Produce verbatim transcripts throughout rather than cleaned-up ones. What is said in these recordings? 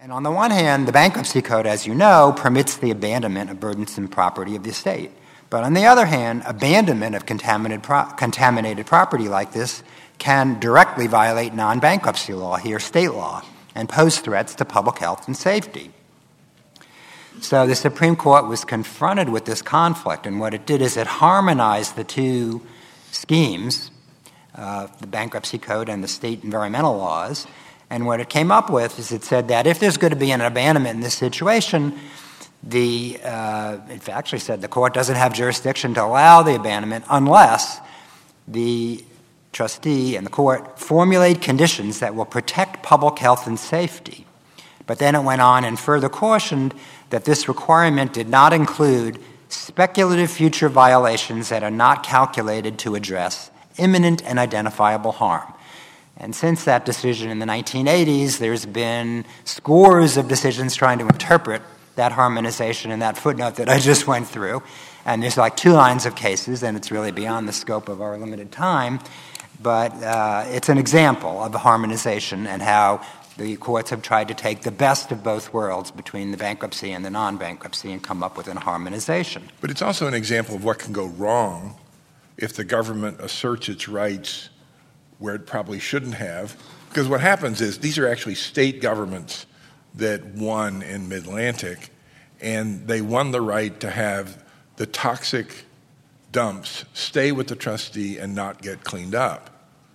And on the one hand, the Bankruptcy Code, as you know, permits the abandonment of burdensome property of the estate. But on the other hand, abandonment of contaminated, pro- contaminated property like this can directly violate non-bankruptcy law, here state law, and pose threats to public health and safety. So the Supreme Court was confronted with this conflict, and what it did is it harmonized the two schemes, uh, the Bankruptcy Code and the state environmental laws. And what it came up with is it said that if there's going to be an abandonment in this situation, the uh, it actually said the court doesn't have jurisdiction to allow the abandonment unless the trustee and the court formulate conditions that will protect public health and safety. But then it went on and further cautioned that this requirement did not include speculative future violations that are not calculated to address imminent and identifiable harm. And since that decision in the nineteen eighties, there's been scores of decisions trying to interpret that harmonization and that footnote that I just went through. And there's like two lines of cases, and it's really beyond the scope of our limited time. But uh, it's an example of the harmonization and how the courts have tried to take the best of both worlds between the bankruptcy and the non-bankruptcy and come up with a harmonization. But it's also an example of what can go wrong if the government asserts its rights where it probably shouldn't have. Because what happens is these are actually state governments that won in Mid-Atlantic, and they won the right to have the toxic dumps stay with the trustee and not get cleaned up.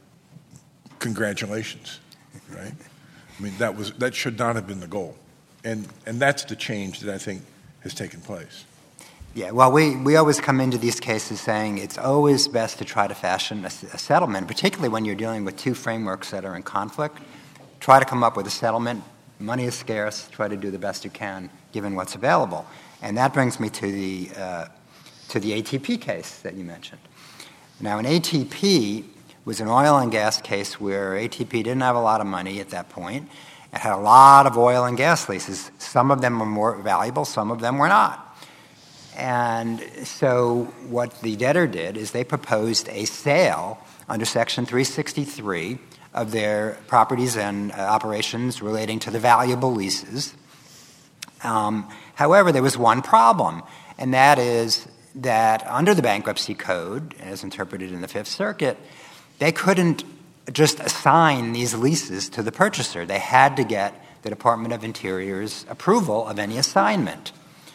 Congratulations, right? I mean, that was that should not have been the goal. And and that's the change that I think has taken place. Yeah, well, we, we always come into these cases saying it's always best to try to fashion a, a settlement, particularly when you're dealing with two frameworks that are in conflict. Try to come up with a settlement. Money is scarce. Try to do the best you can given what's available. And that brings me to the uh, to the A T P case that you mentioned. Now, an A T P was an oil and gas case where A T P didn't have a lot of money at that point. It had a lot of oil and gas leases. Some of them were more valuable, some of them were not. And so what the debtor did is they proposed a sale under Section three sixty-three of their properties and uh, operations relating to the valuable leases. Um, however, there was one problem, and that is that under the Bankruptcy Code, as interpreted in the Fifth Circuit, they couldn't just assign these leases to the purchaser. They had to get the Department of Interior's approval of any assignment.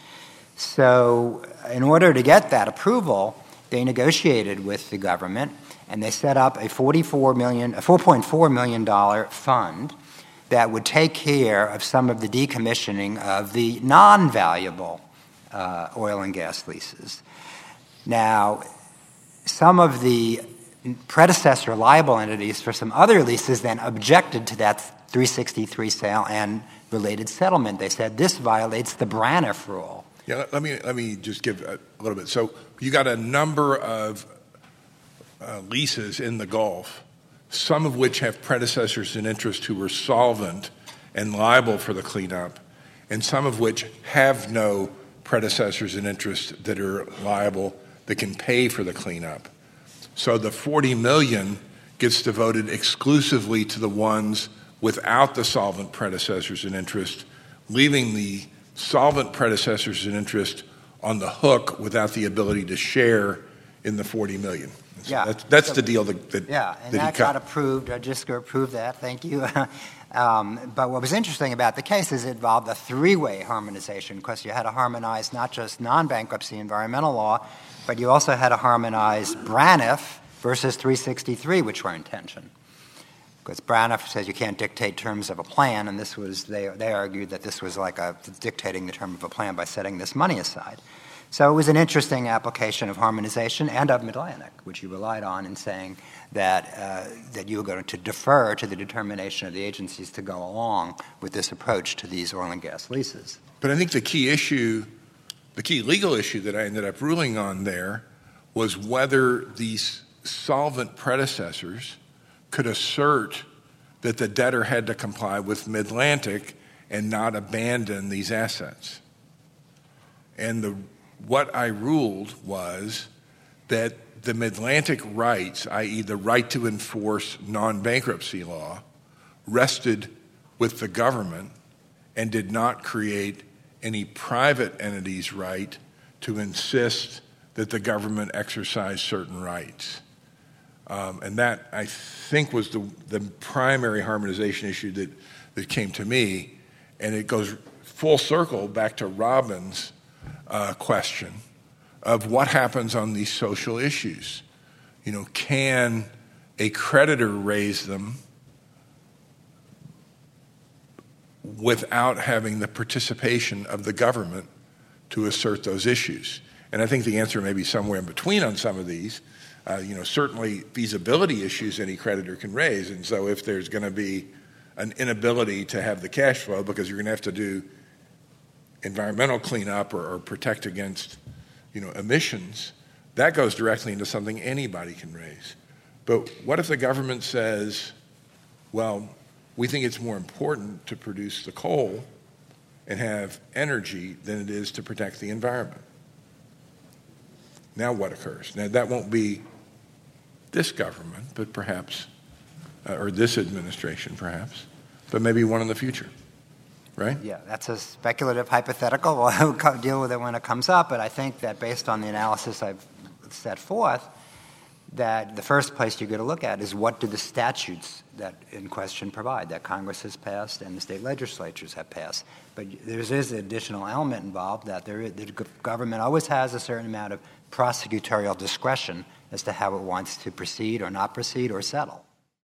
So in order to get that approval, they negotiated with the government, and they set up a forty-four million dollars, a four point four million dollars fund that would take care of some of the decommissioning of the non-valuable uh, oil and gas leases. Now, some of the predecessor liable entities for some other leases then objected to that three sixty-three sale and related settlement. They said this violates the Braniff rule. Yeah, let me let me just give a little bit. So you got a number of uh, leases in the Gulf, some of which have predecessors in interest who were solvent and liable for the cleanup, and some of which have no predecessors in interest that are liable that can pay for the cleanup. So the forty million dollars gets devoted exclusively to the ones without the solvent predecessors in interest, leaving the solvent predecessors in interest on the hook without the ability to share in the forty million dollars. So yeah, that's, that's so, the deal that, that yeah, and that, that he got cut. approved. I just approved that. Thank you. um, but what was interesting about the case is it involved a three-way harmonization, because you had to harmonize not just non-bankruptcy environmental law, but you also had to harmonize Braniff versus three sixty-three, which were in tension. Because Braniff says you can't dictate terms of a plan, and this was they they argued that this was like a dictating the term of a plan by setting this money aside. So it was an interesting application of harmonization and of Mid-Atlantic, which you relied on in saying that uh, that you were going to defer to the determination of the agencies to go along with this approach to these oil and gas leases. But I think the key issue, the key legal issue that I ended up ruling on there was whether these solvent predecessors could assert that the debtor had to comply with Mid-Atlantic and not abandon these assets. And the, what I ruled was that the Mid-Atlantic rights, that is the right to enforce non-bankruptcy law, rested with the government, and did not create any private entity's right to insist that the government exercise certain rights. Um, and that, I think, was the, the primary harmonization issue that, that came to me. And it goes full circle back to Robin's uh, question of what happens on these social issues. You know, can a creditor raise them without having the participation of the government to assert those issues? And I think the answer may be somewhere in between on some of these. Uh, you know, certainly feasibility issues any creditor can raise. And so if there's going to be an inability to have the cash flow because you're going to have to do environmental cleanup or, or protect against, you know, emissions, that goes directly into something anybody can raise. But what if the government says, well, we think it's more important to produce the coal and have energy than it is to protect the environment? Now what occurs? Now that won't be this government, but perhaps, uh, or this administration perhaps, but maybe one in the future, right? Yeah, that's a speculative hypothetical. We'll deal with it when it comes up, but I think that based on the analysis I've set forth, that the first place you're going to look at is what do the statutes that in question provide, that Congress has passed and the state legislatures have passed. But there is an additional element involved that there is, the government always has a certain amount of prosecutorial discretion as to how it wants to proceed or not proceed or settle.